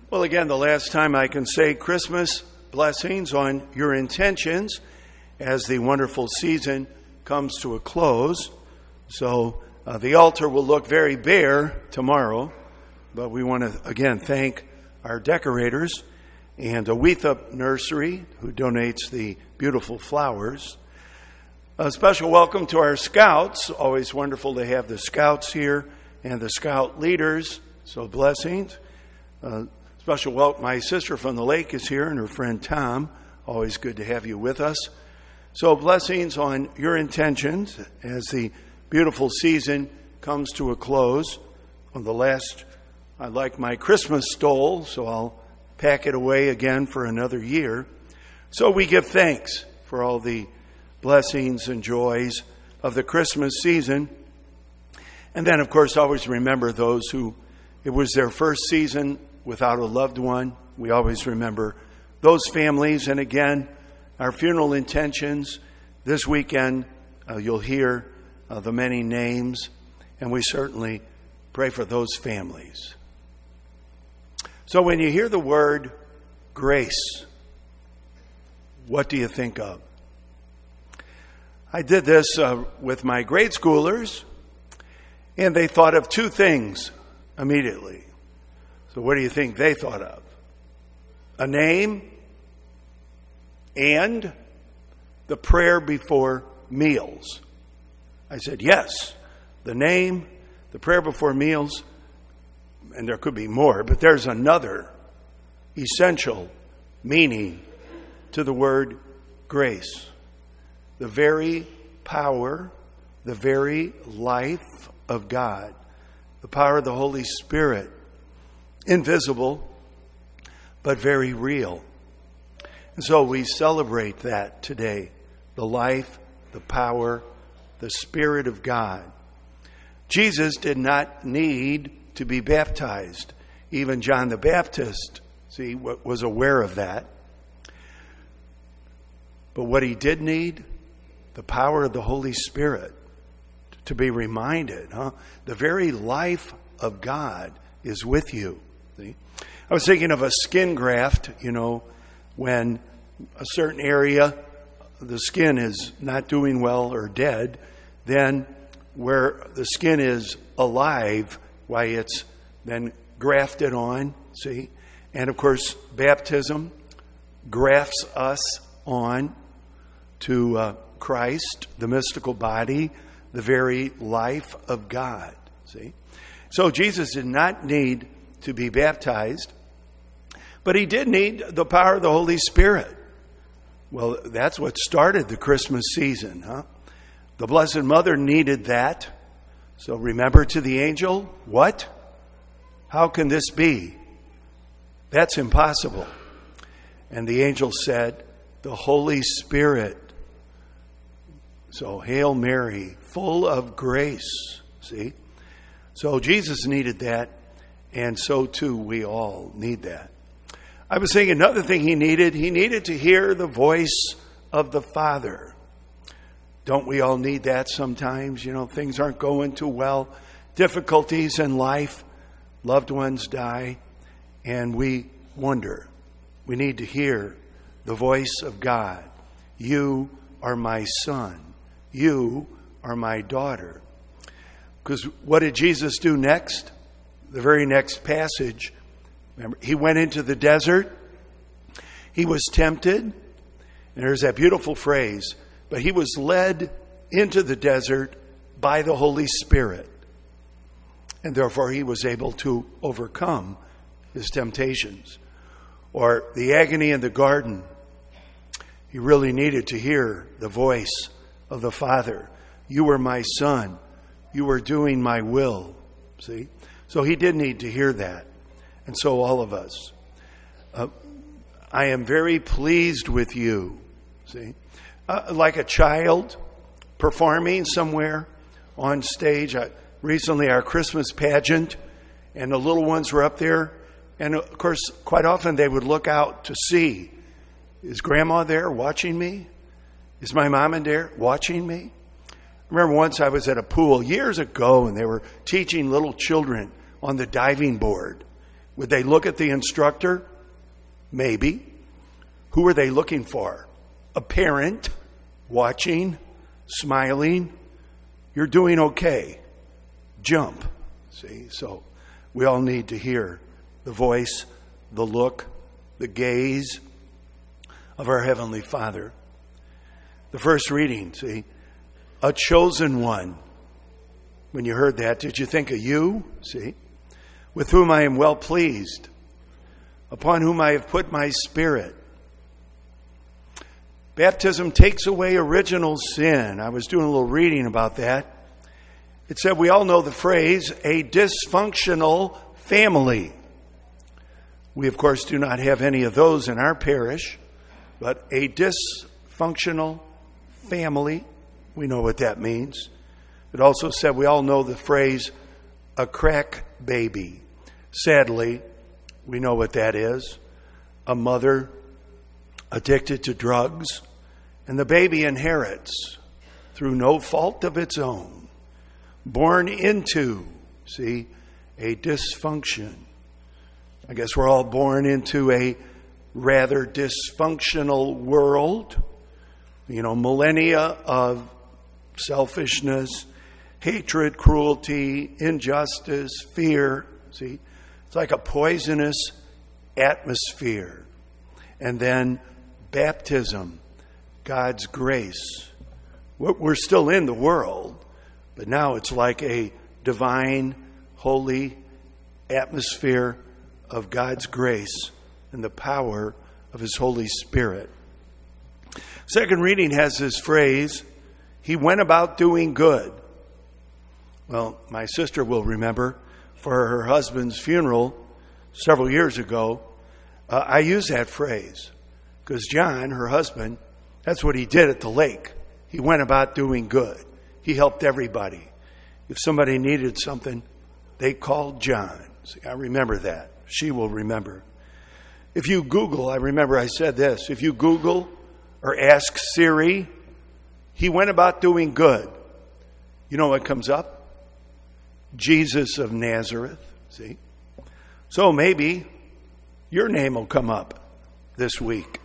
Well, again, the last time I can say Christmas blessings on your intentions as the wonderful season comes to a close. So the altar will look very bare tomorrow, but we want to, again, thank our decorators and Awetha Nursery, who donates the beautiful flowers. A special welcome to our scouts. Always wonderful to have the scouts here and the scout leaders. So blessings. Special welcome. My sister from the lake is here and her friend Tom. Always good to have you with us. So blessings on your intentions as the beautiful season comes to a close. On the last, I like my Christmas stole, so I'll pack it away again for another year. So we give thanks for all the blessings and joys of the Christmas season. And then, of course, always remember those who it was their first season without a loved one. We always remember those families. And again, our funeral intentions this weekend, you'll hear the many names, and we certainly pray for those families. So when you hear the word grace, what do you think of? I did this with my grade schoolers, and they thought of two things immediately. So what do you think they thought of? A name and the prayer before meals. I said, yes, the name, the prayer before meals, and there could be more, but there's another essential meaning to the word grace. The very power, the very life of God, the power of the Holy Spirit, invisible, but very real. And so we celebrate that today, the life, the power, the Spirit of God. Jesus did not need to be baptized. Even John the Baptist, was aware of that. But what he did need, the power of the Holy Spirit, to be reminded, the very life of God is with you. See? I was thinking of a skin graft, when a certain area, the skin is not doing well or dead, then where the skin is alive, why it's then grafted on, see? And of course, baptism grafts us on to Christ, the mystical body, the very life of God, see? So Jesus did not need to be baptized, but he did need the power of the Holy Spirit. Well, that's what started the Christmas season, The Blessed Mother needed that. So remember to the angel, what? How can this be? That's impossible. And the angel said, the Holy Spirit. So, Hail Mary, full of grace. See? So Jesus needed that, and so too we all need that. I was thinking another thing he needed to hear the voice of the Father. Don't we all need that sometimes? Things aren't going too well. Difficulties in life. Loved ones die. And we wonder. We need to hear the voice of God. You are my son. You are my daughter. Because what did Jesus do next? The very next passage. Remember, he went into the desert. He was tempted. And there's that beautiful phrase. But he was led into the desert by the Holy Spirit. And therefore he was able to overcome his temptations. Or the agony in the garden. He really needed to hear the voice of the Father. You are my son. You are doing my will. See? So he did need to hear that. And so all of us. I am very pleased with you. See? Like a child performing somewhere on stage. Recently our Christmas pageant, and the little ones were up there. And of course, quite often they would look out to see, is Grandma there watching me? Is my mom in there watching me? I remember once I was at a pool years ago, and they were teaching little children on the diving board. Would they look at the instructor? Maybe. Who are they looking for? A parent watching, smiling. You're doing okay. Jump. See, so we all need to hear the voice, the look, the gaze of our Heavenly Father. The first reading, see, a chosen one. When you heard that, did you think of you? See, with whom I am well pleased, upon whom I have put my Spirit. Baptism takes away original sin. I was doing a little reading about that. It said we all know the phrase, a dysfunctional family. We, of course, do not have any of those in our parish, but a dysfunctional family, we know what that means. It also said we all know the phrase, a crack baby. Sadly, we know what that is. A mother addicted to drugs, and the baby inherits through no fault of its own, born into, see, a dysfunction. I guess we're all born into a rather dysfunctional world. You know, millennia of selfishness, hatred, cruelty, injustice, fear. See, it's like a poisonous atmosphere. And then baptism, God's grace. We're still in the world, but now it's like a divine, holy atmosphere of God's grace and the power of His Holy Spirit. Second reading has this phrase, he went about doing good. Well, my sister will remember for her husband's funeral several years ago, I used that phrase because John, her husband, that's what he did at the lake. He went about doing good. He helped everybody. If somebody needed something, they called John. See, I remember that. She will remember. If you Google, I remember I said this, if you Google or ask Siri, he went about doing good. You know what comes up? Jesus of Nazareth. See? So maybe your name will come up this week.